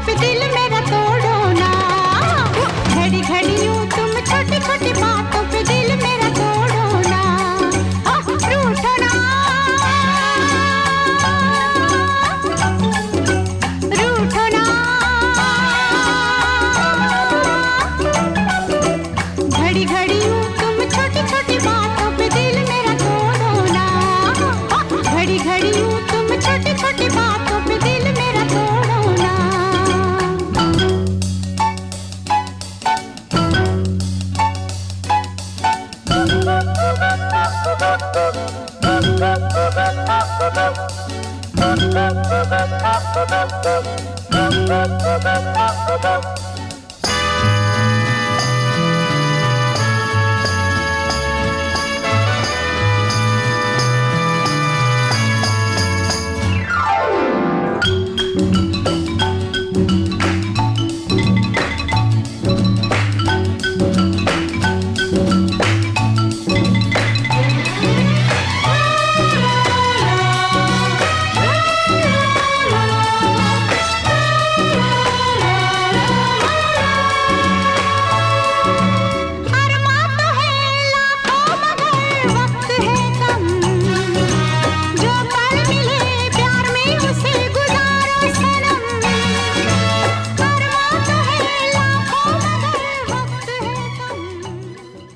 पे दिल मेरा तोड़ो ना। घड़ी घड़ी यूं तुम छोटी छोटी बातों पे दिल मेरा तोड़ो ना। रूठो ना, रूठो ना। घड़ी घड़ी यूं तुम छोटी छोटी बातों पे दिल मेरा तोड़ो ना। घड़ी घड़ी यूं तुम छोटी छोटी बातों पे दिल मेरा तोड़ो ना।